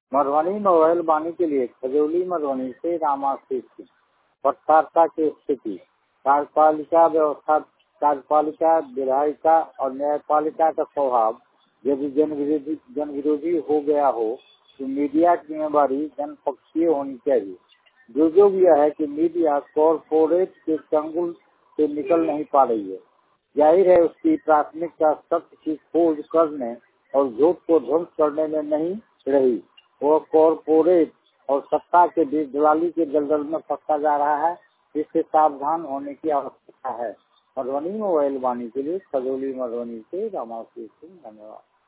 Madhubani mobile वाणी के लिए खजौली मधुबनी से रामाशीष सिंह। पत्रकारिता की स्थिति, कार्यपालिका व्यवस्था, कार्यपालिका, विधायिका और न्यायपालिका का स्वभाव यदि जन विरोधी हो गया हो तो मीडिया की जिम्मेदारी जनपक्षीय होनी चाहिए। जो भी है कि मीडिया कॉरपोरेट के चंगुल से निकल नहीं पा रही है। जाहिर है उसकी प्राथमिकता सत्य की खोज करने और झूठ को ध्वंस करने में नहीं रही। वह कॉरपोरेट और सत्ता के बीच दलाली के दलदल में फंसा जा रहा है। इससे सावधान होने की आवश्यकता है। मधुबनी मोबाइल वाणी के लिए खजौली मधुबनी से रामाशीष सिंह। धन्यवाद।